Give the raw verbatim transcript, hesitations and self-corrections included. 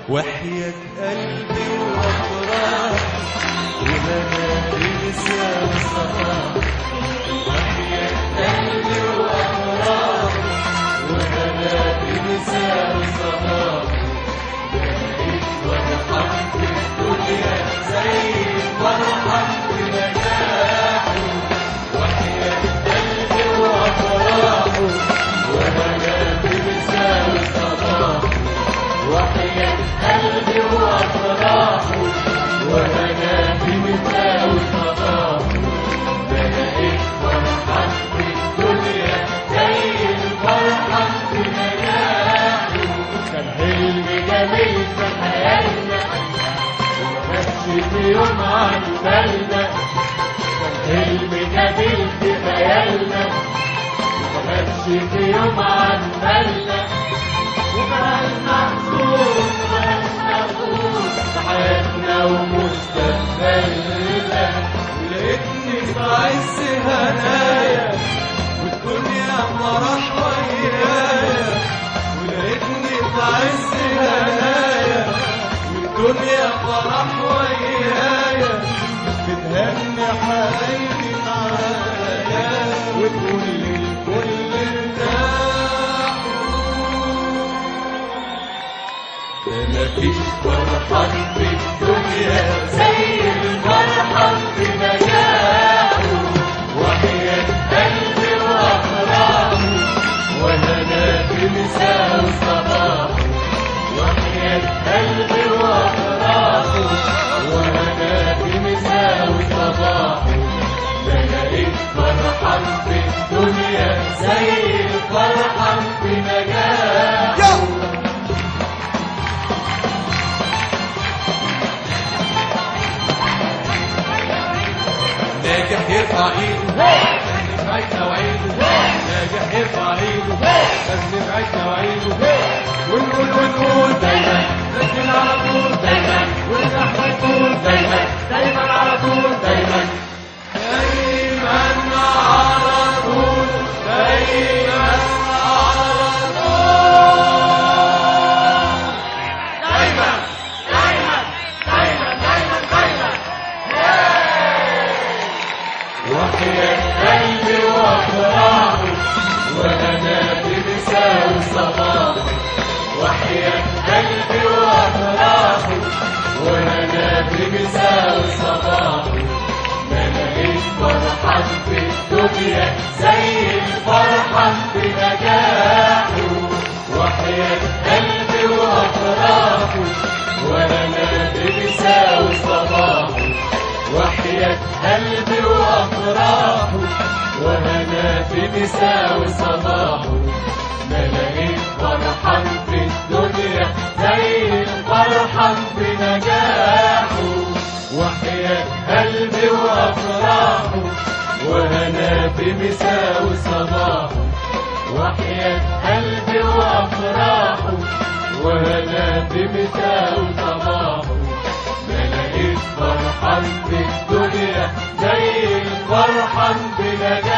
وحياة قلبي وأفراح ومنابر وصلاح. وحياة قلبي وأفراح ومنابر وصلاح. بقيت فرحان في الدنيا زي فرحان في نجاحه. وحياة قلبي وأفراحه ومنابر وصلاح. وحياة قلبي وأفراحه ومنابر وصلاح. بقيت فرحان في الدنيا زي الفرحان في نجاحه. كان حلم جميل في حياتنا ومكانش في يوم عن بالنا. كان حلم جميل في خيالنا ومكانش في يوم عن بالنا. وبقى محظوظ وبقى محظوظ في حياتنا ومستقبلنا. ولقيتني في عز هنايا والدنيا فرح ويايا. ولقيتني في عز هنايا والدنيا فرح ويايا. بتهني حبايبي معايا وتقول للكل ارتاحوا. مفيش فرحان في الدنيا زي الفرحان في نجاحه. وحياة قلبي وأفراحه وهنا في مساء وصباحه. وحياة قلبي وأفراحه وهنا في مساء وصباحه. بقيت فرحان في الدنيا زي الفرحان في نجاحه. ناجح يرفع ايده خلي عيدنا وعيده. ناجح يرفع ايده خلي عيدنا وعيده. ونقول ونقول دايما نسجل على طول دايما. ونحن نقول دايما دايما على طول دايما. دايما على طول دايما على طول. دايما دايما دايما دايما دايما. وحياة قلبي وأفراحه وأنا في مساء وصباحه. وحياة قلبي وأفراحه وأنا في مساء وصباحه. ما لقيت فرحان في الدنيا زي الفرحان في نجاحه. وحياة قلبي وأفراحه وأنا في مساء وصباحه. وحياة قلبي وأفراحه وهنا في مساء وصباحه. ما لقيت فرحان في الدنيا زي الفرحان في نجاحه. وحياة قلبي وأفراحه وهنا في مساء وصباحه. وحياة قلبي وأفراحه وهنا في مساء وصباحه. ما لقيت فرحان في الدنيا زي الفرحان في نجاحه.